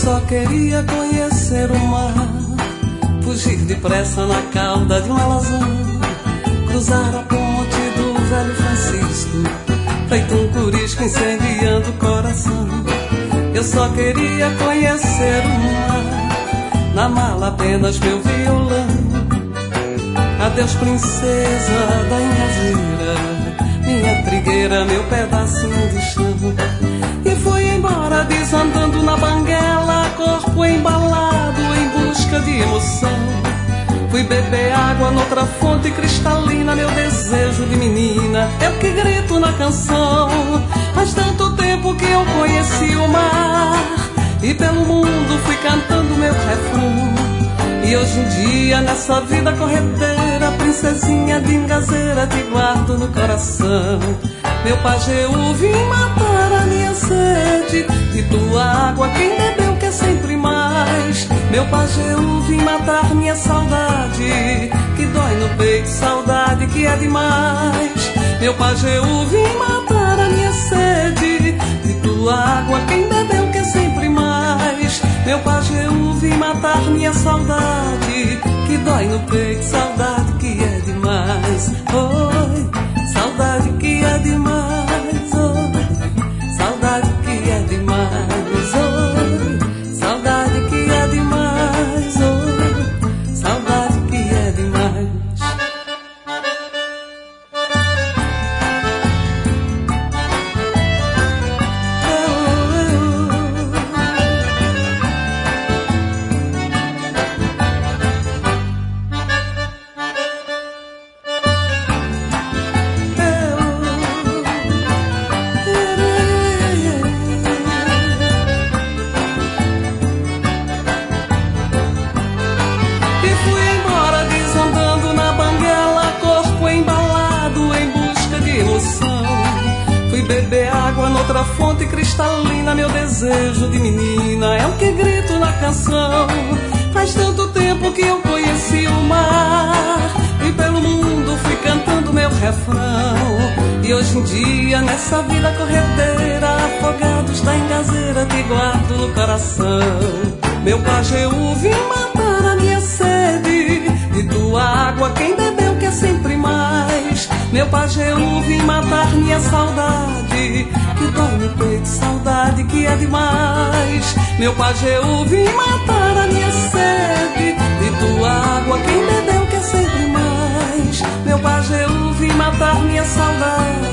só queria conhecer o mar, fugir depressa na cauda de uma lasanha, cruzar a ponte do velho Francisco, feito um curisco incendiando o coração. Eu só queria conhecer o mar, na mala apenas meu violão. Adeus princesa da engazeira, minha trigueira, meu pedacinho de chão. E fui embora desandando na banguela, corpo embalado em busca de emoção. Fui beber água noutra fonte cristalina, meu desejo de menina é o que grito na canção. Faz tanto tempo que eu conheci o mar, e pelo mundo fui cantando meu refrão. E hoje em dia, nessa vida correteira, princesinha de engazeira, te guardo no coração. Meu Pajeú, vim matar a minha sede, de tua água quem bebeu quer sempre mais. Meu Pajeú, vim matar minha saudade, que dói no peito, saudade que é demais. Meu Pajeú, vim matar a minha sede, de tua água quem bebeu quer sempre mais. Meu Pajeú, vim matar minha saudade, que dói no peito, saudade que é demais. Oi, saudade que é demais. Oi, saudade que é demais. Oi, saudade que é demais. Oi, saudade que é demais. Outra fonte cristalina, meu desejo de menina é o que grito na canção. Faz tanto tempo que eu conheci o mar, e pelo mundo fui cantando meu refrão. E hoje em dia, nessa vida correteira, afogados da engazeira, te guardo no coração. Meu Pajeú, vim matar a minha sede, de tua água quem bebeu quer sempre mais. Meu Pajeú, vim matar minha saudade, que dói no peito, saudade que é demais. Meu Pajeú, vim matar a minha sede, de tua água quem bebeu quer sempre mais. Meu Pajeú, vim matar minha saudade,